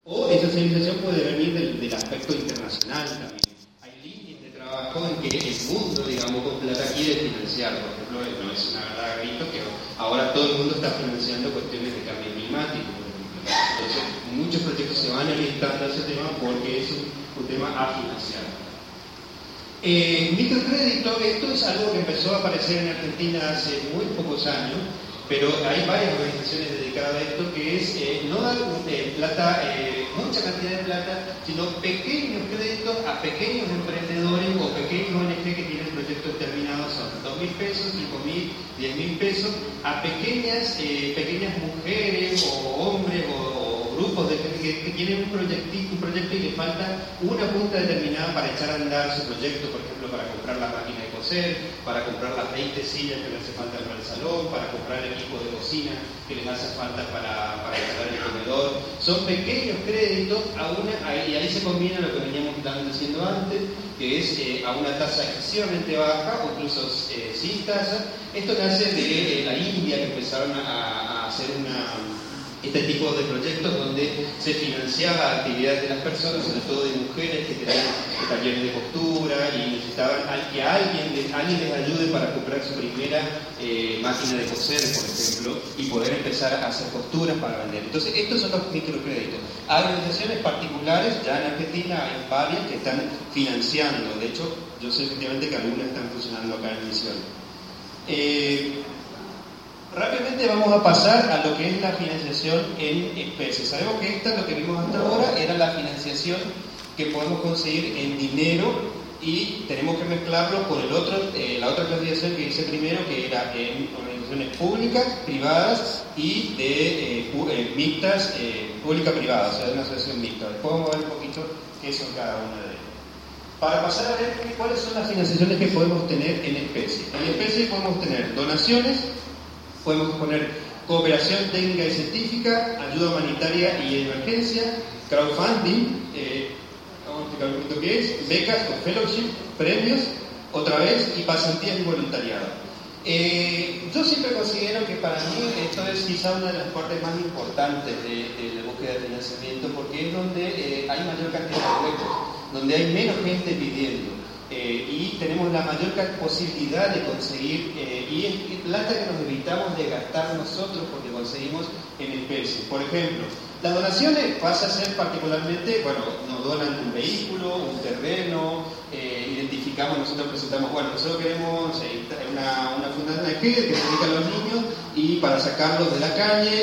O esa civilización puede venir del aspecto internacional también. Hay líneas de trabajo en que el mundo, digamos, con plata quiere financiar. Por ejemplo, no es una verdad grito que ahora todo el mundo está financiando cuestiones de cambio climático, por ejemplo. Entonces, muchos proyectos se van orientando a ese tema porque es un tema a financiar. Microcrédito, esto es algo que empezó a aparecer en Argentina hace muy pocos años, pero hay varias organizaciones dedicadas a esto, que es no dar plata, mucha cantidad de plata, sino pequeños créditos a pequeños emprendedores o pequeños ONG que tienen proyectos terminados, son 2.000 pesos, 5.000, 10.000 pesos, a pequeñas mujeres o hombres o grupos que tienen un proyecto y les falta una punta determinada para echar a andar su proyecto, por ejemplo, para comprar la máquina de coser, para comprar las 20 sillas que les hace falta para el salón, para comprar el equipo de cocina que les hace falta para instalar el comedor. Son pequeños créditos y ahí se combina lo que veníamos diciendo antes, que es a una tasa excesivamente baja o incluso sin tasa. Esto nace de la India, que empezaron a hacer este tipo de proyectos donde se financiaba actividades de las personas, sobre todo de mujeres que tenían talleres de costura y necesitaban que alguien les ayude para comprar su primera máquina de coser, por ejemplo, y poder empezar a hacer costuras para vender. Entonces, estos son los microcréditos. Hay organizaciones particulares, ya en Argentina hay varias que están financiando. De hecho, yo sé efectivamente que algunas están funcionando acá en Misiones. Rápidamente vamos a pasar a lo que es la financiación en especie. Sabemos que lo que vimos hasta ahora, era la financiación que podemos conseguir en dinero y tenemos que mezclarlo con la otra clasificación que hice primero, que era en organizaciones públicas, privadas y de mixtas, pública-privada, o sea, de una asociación mixta. Después vamos a ver un poquito qué son cada una de ellas. Para pasar a ver cuáles son las financiaciones que podemos tener en especie. En especie podemos tener donaciones, podemos poner cooperación técnica y científica, ayuda humanitaria y emergencia, crowdfunding, vamos a explicar un poquito qué es, becas o fellowship, premios, otra vez, y pasantías y voluntariado. Yo siempre considero que para mí esto es quizá una de las partes más importantes de la búsqueda de financiamiento, porque es donde hay mayor cantidad de huecos, donde hay menos gente pidiendo. Y tenemos la mayor posibilidad de conseguir y es plata que nos evitamos de gastar nosotros porque conseguimos en especie. Por ejemplo, las donaciones pasa a ser particularmente, nos donan un vehículo, un terreno, identificamos, nosotros presentamos, nosotros queremos una fundación que se dedica a los niños y para sacarlos de la calle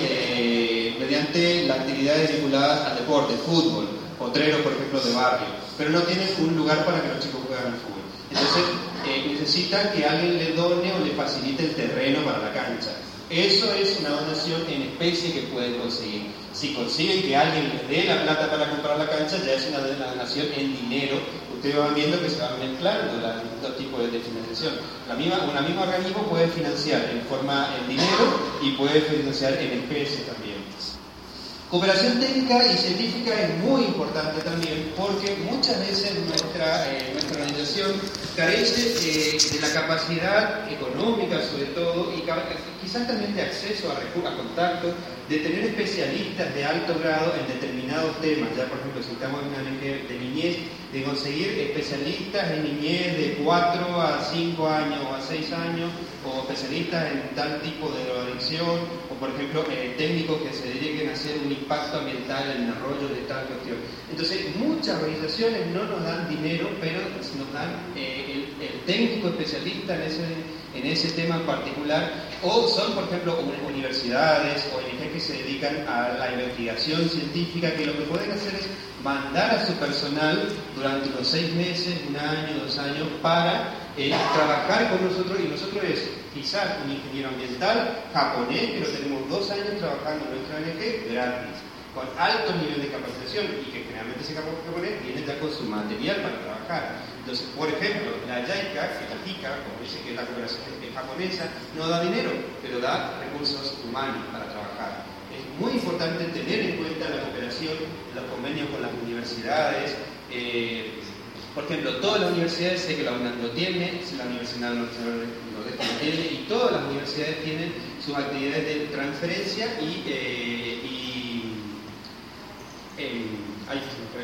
y mediante las actividades vinculadas al deporte, fútbol, potreros, por ejemplo, de barrio, pero no tienen un lugar para que los chicos jueguen al fútbol. Entonces, necesitan que alguien le done o le facilite el terreno para la cancha. Eso es una donación en especie que pueden conseguir. Si consiguen que alguien les dé la plata para comprar la cancha, ya es una donación en dinero. Ustedes van viendo que se van mezclando los distintos tipos de financiación. Un mismo organismo puede financiar en dinero y puede financiar en especie también. Cooperación técnica y científica es muy importante también porque muchas veces nuestra organización carece de la capacidad económica sobre todo y quizás también de acceso a contactos, de tener especialistas de alto grado en determinados temas. Ya por ejemplo, si estamos en una ONG de niñez, de conseguir especialistas en niñez de 4 a 5 años o a 6 años, o especialistas en tal tipo de drogadicción, o por ejemplo técnicos que se dediquen a hacer un impacto ambiental en el desarrollo de tal cuestión. Entonces muchas organizaciones no nos dan dinero, pero nos dan el técnico especialista en ese tema en particular, o son por ejemplo universidades o ONG que se dedican a la investigación científica, que lo que pueden hacer es mandar a su personal durante los 6 meses, 1 año, 2 años, para trabajar con nosotros, y nosotros es quizás un ingeniero ambiental japonés que lo tenemos 2 años trabajando en nuestra ONG gratis, con alto nivel de capacitación, y que generalmente ese japonés viene ya con su material para trabajar. Entonces, por ejemplo, la JICA, que la JICA, como dice que es la cooperación japonesa, no da dinero, pero da recursos humanos para trabajar. Es muy importante tener en cuenta la cooperación, los convenios con las universidades. Por ejemplo, todas las universidades, sé que la UNAM lo tiene, la Universidad Nordeste lo tiene, y todas las universidades tienen sus actividades de transferencia y ahí se me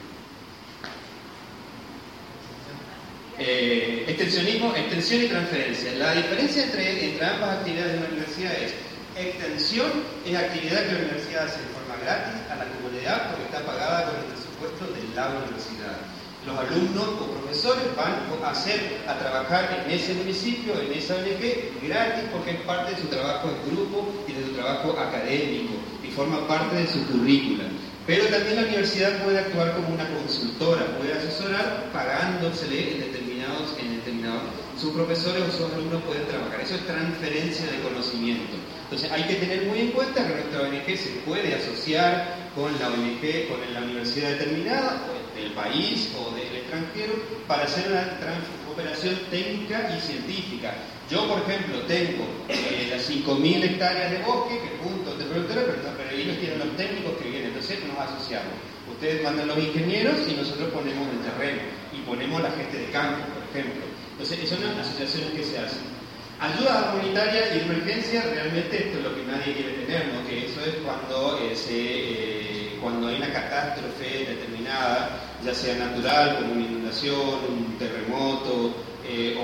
fue, extensionismo, extensión y transferencia. La diferencia entre ambas actividades de una universidad es: extensión es actividad que la universidad hace de forma gratis a la comunidad porque está pagada con el presupuesto de la universidad. Los alumnos o profesores van a trabajar en ese municipio, en esa ONG, gratis porque es parte de su trabajo en grupo y de su trabajo académico y forma parte de su currícula. Pero también la universidad puede actuar como una consultora, puede asesorar pagándosele en determinados. Sus profesores o sus alumnos pueden trabajar. Eso es transferencia de conocimiento. Entonces hay que tener muy en cuenta que nuestra ONG se puede asociar con la ONG, con la universidad determinada, o del país o del extranjero, para hacer una cooperación técnica y científica. Yo, por ejemplo, tengo las 5.000 hectáreas de bosque, que puntos de productora, pero ellos tienen los técnicos que vienen, entonces nos asociamos. Ustedes mandan los ingenieros y nosotros ponemos el terreno y ponemos la gente de campo, por ejemplo. Entonces, son las asociaciones que se hacen. Ayuda comunitaria y emergencia, realmente esto es lo que nadie quiere tener, ¿no? Que eso es cuando hay una catástrofe determinada, ya sea natural, como una inundación, un terremoto, o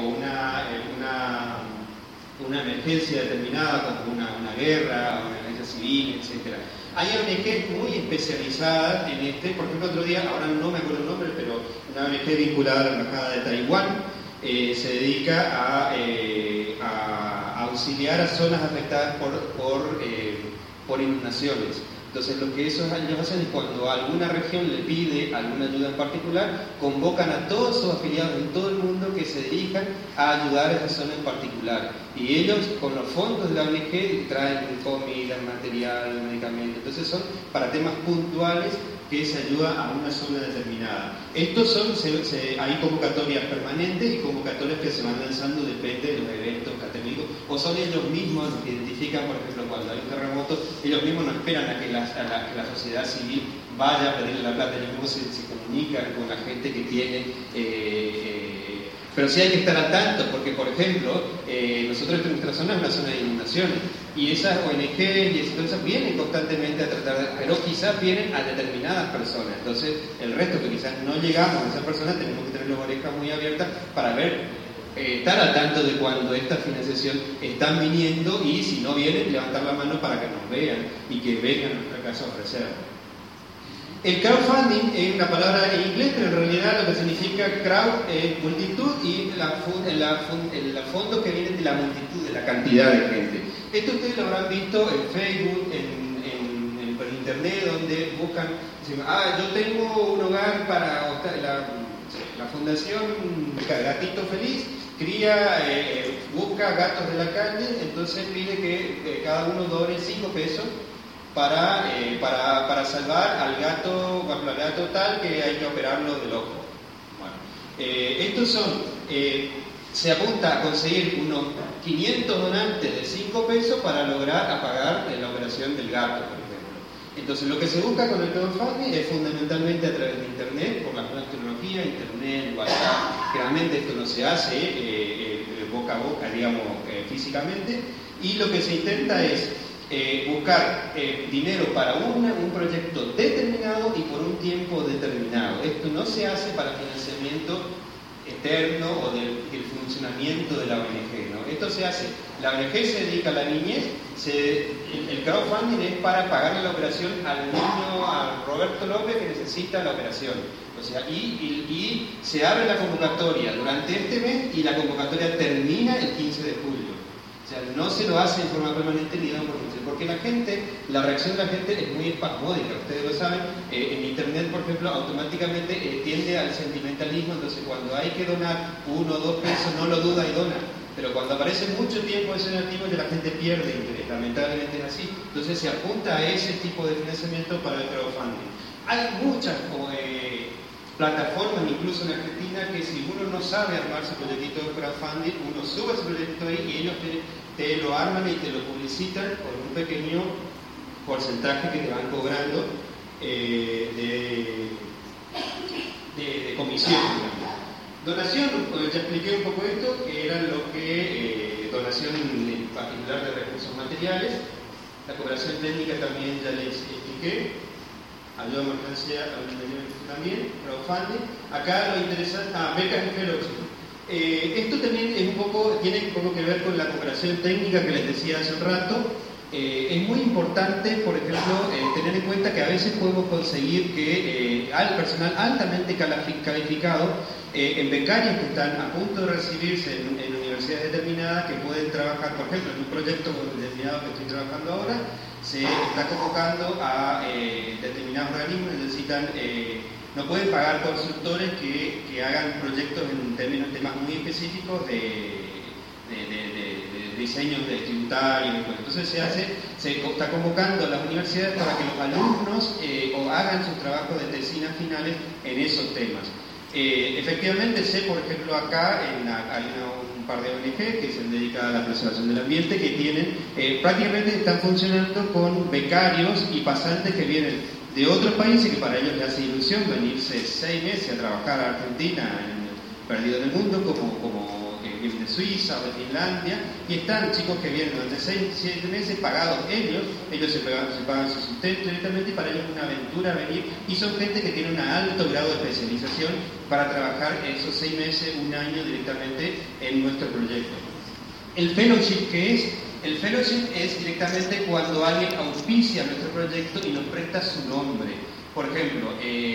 una emergencia determinada, como una guerra, una emergencia civil, etc. Hay ONG muy especializadas en por ejemplo, otro día, ahora no me acuerdo el nombre, pero una ONG vinculada a la Embajada de Taiwán, se dedica a auxiliar a zonas afectadas por inundaciones. Entonces, lo que ellos hacen es, cuando alguna región le pide alguna ayuda en particular, convocan a todos sus afiliados en todo el mundo que se dedican a ayudar a esa zona en particular. Y ellos, con los fondos de la ONG, traen comida, material, medicamentos. Entonces, son para temas puntuales que se ayuda a una zona determinada. Estos hay convocatorias permanentes y convocatorias que se van lanzando, depende de los eventos católicos, o son ellos mismos los que identifican, por ejemplo, cuando hay un terremoto, ellos mismos no esperan a que la sociedad civil vaya a pedirle la plata, ellos mismos se comunican con la gente que tiene. Pero sí hay que estar al tanto, porque, por ejemplo, nosotros en nuestra zona es una zona de inundaciones, y esas ONG y esas cosas vienen constantemente a tratar pero quizás vienen a determinadas personas. Entonces, el resto que quizás no llegamos a esas personas, tenemos que tener las orejas muy abiertas para estar al tanto de cuando esta financiación están viniendo, y si no vienen, levantar la mano para que nos vean y que vengan a nuestra casa a ofrecer. El crowdfunding es una palabra en inglés, pero en realidad lo que significa crowd es multitud, y el fondo que viene de la multitud, de la cantidad de gente. Esto ustedes lo habrán visto en Facebook, por internet, donde buscan, dicen, yo tengo un hogar para la Fundación Gatito Feliz, busca gatos de la calle, entonces pide que cada uno done 5 pesos para salvar al gato tal que hay que operarlo del ojo. Bueno, se apunta a conseguir unos 500 donantes de 5 pesos para lograr pagar la operación del gato, por ejemplo. Entonces, lo que se busca con el crowdfunding es fundamentalmente a través de Internet, por las nuevas tecnologías, Internet, WhatsApp. Realmente esto no se hace boca a boca, digamos, físicamente, y lo que se intenta es buscar dinero para un proyecto determinado y por un tiempo determinado. Esto no se hace para financiamiento eterno o del funcionamiento de la ONG, ¿no? Esto se hace, la ONG se dedica a la niñez, el crowdfunding es para pagarle la operación al niño, a Roberto López, que necesita la operación. O sea, y se abre la convocatoria durante este mes y la convocatoria termina el 15 de julio. O sea, no se lo hace en forma permanente ni de oportunidad, porque la reacción de la gente es muy espasmódica, ustedes lo saben. En Internet, por ejemplo, automáticamente tiende al sentimentalismo, entonces cuando hay que donar 1 o 2 pesos no lo duda y dona, pero cuando aparece mucho tiempo ese negativo ya la gente pierde interés, lamentablemente es así. Entonces se apunta a ese tipo de financiamiento para el crowdfunding. Hay muchas plataformas, incluso en Argentina, que si uno no sabe armar su proyectito de crowdfunding, uno sube su proyectito ahí y ellos te lo arman y te lo publicitan con un pequeño porcentaje que te van cobrando de comisión, digamos. Donación, ya expliqué un poco esto, que era lo que donación en particular de recursos materiales. La cooperación técnica también ya les expliqué. ayuda a mercancía también, crowdfunding. Acá lo interesante, becas y fellowship. Esto también es tiene un poco que ver con la cooperación técnica que les decía hace un rato. Es muy importante, por ejemplo, tener en cuenta que a veces podemos conseguir que al personal altamente calificado, en becarios que están a punto de recibirse en universidades determinadas, que pueden trabajar, por ejemplo, en un proyecto determinado que estoy trabajando ahora, se está convocando a determinados organismos que necesitan, no pueden pagar consultores que hagan proyectos en temas muy específicos de diseños de tributarios. Entonces se está convocando a las universidades para que los alumnos hagan sus trabajos de tesina finales en esos temas. Efectivamente sé, por ejemplo, acá hay un par de ONG que se dedican a la preservación del ambiente, que tienen, prácticamente están funcionando con becarios y pasantes que vienen de otros países, que para ellos les hace ilusión venirse 6 meses a trabajar a Argentina, perdido en el mundo, como vienen de Suiza o de Finlandia, y están chicos que vienen durante 6-7 meses pagados ellos se pagan su sustento directamente, y para ellos es una aventura venir, y son gente que tiene un alto grado de especialización para trabajar esos 6 meses, un año directamente en nuestro proyecto. El fellowship, ¿qué es? El fellowship es directamente cuando alguien auspicia nuestro proyecto y nos presta su nombre. Por ejemplo,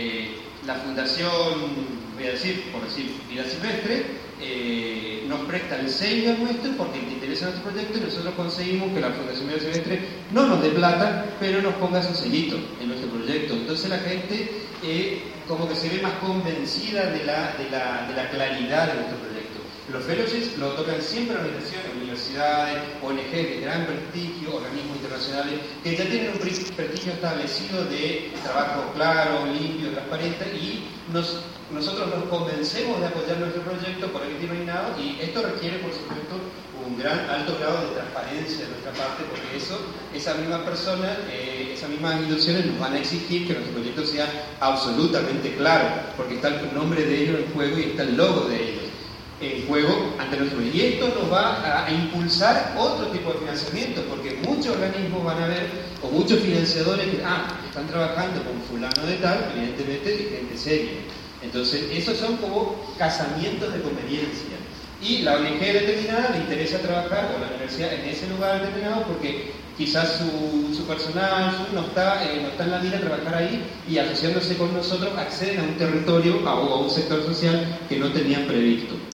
la fundación, voy a decir, por decir, Vida Silvestre, nos presta el sello nuestro porque le interesa nuestro proyecto, y nosotros conseguimos que la Fundación Vida Silvestre no nos dé plata, pero nos ponga su sellito en nuestro proyecto. Entonces la gente como que se ve más convencida de la claridad de nuestro proyecto. Los fellowships lo otorgan siempre a universidades, ONGs de gran prestigio, organismos internacionales que ya tienen un prestigio establecido de trabajo claro, limpio, transparente, y nosotros nos convencemos de apoyar nuestro proyecto por el que nominado, y esto requiere, por supuesto, un alto grado de transparencia de nuestra parte, porque esa misma persona, esas mismas instituciones nos van a exigir que nuestro proyecto sea absolutamente claro, porque está el nombre de ellos en juego y está el logo de ellos en juego ante nosotros. Y esto nos va a impulsar otro tipo de financiamiento, porque muchos organismos van a ver, o muchos financiadores que están trabajando con fulano de tal, evidentemente de gente seria. Entonces, esos son como casamientos de conveniencia. Y la ONG determinada le interesa trabajar, o la universidad, en ese lugar determinado, porque quizás su personal no está en la mira de trabajar ahí, y asociándose con nosotros acceden a un territorio o a un sector social que no tenían previsto.